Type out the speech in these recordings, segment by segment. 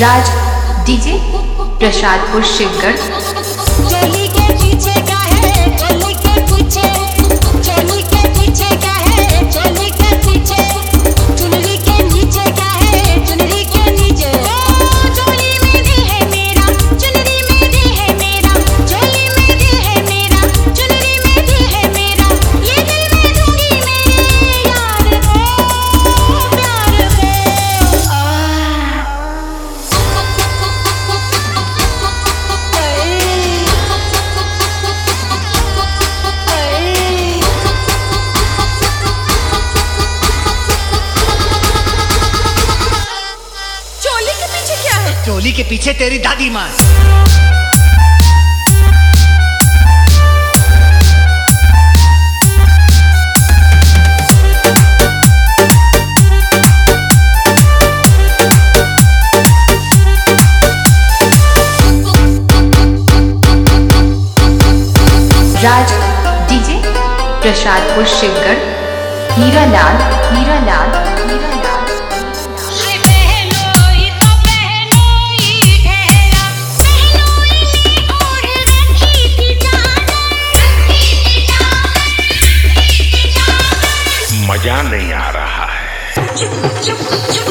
राज DJ Prasadpur Shivgarh. चोली के पीछे का है, चोली के पीछे, चोली के पीछे का है, चोली के पीछे, चुनरी के नीचे का है, चुनरी के नीचे। ओ चोली में दिल है मेरा, चुनरी में दिल है मेरा, चोली में दिल है मेरा, चुनरी में दिल है मेरा। ये दिल मैं दूंगी मेरे यार को, प्यार को। चोली के पीछे तेरी दादी माँ। राज डीजे प्रसादपुर शिवगढ़। हीरा लाल, हीरा लाल, हीरा लाल। मजा नहीं आ रहा है।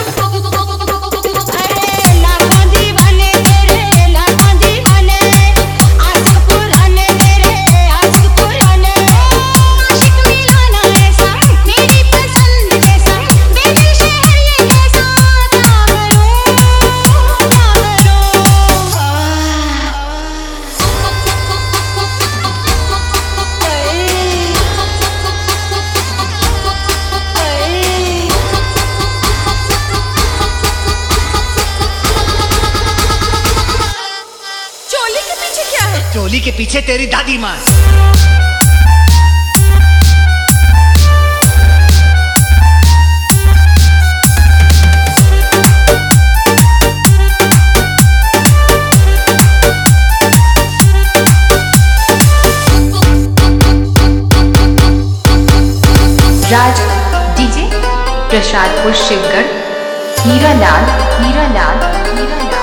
चोली के पीछे तेरी दादी माँ। राज डीजे प्रसादपुर शिवगढ़। हीरा लाल, हीरा लाल, हीरा लाल।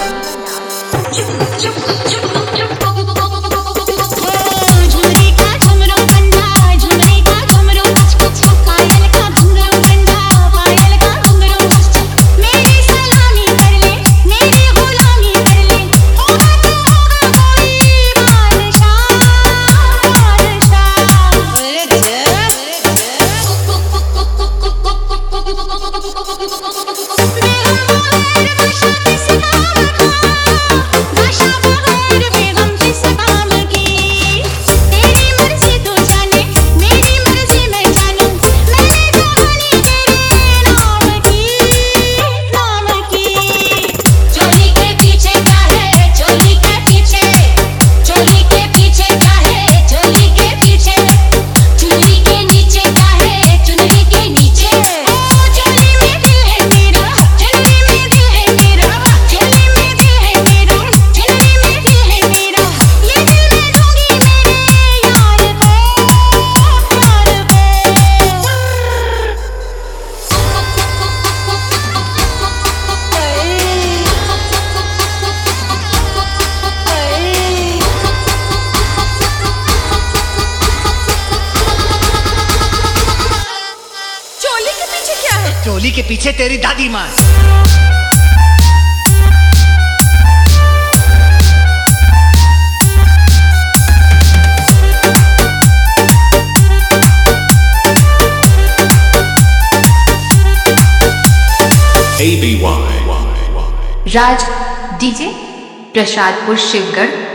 चोली के पीछे तेरी दादी माँ। ABY Raj DJ Prasadpur Shivgarh.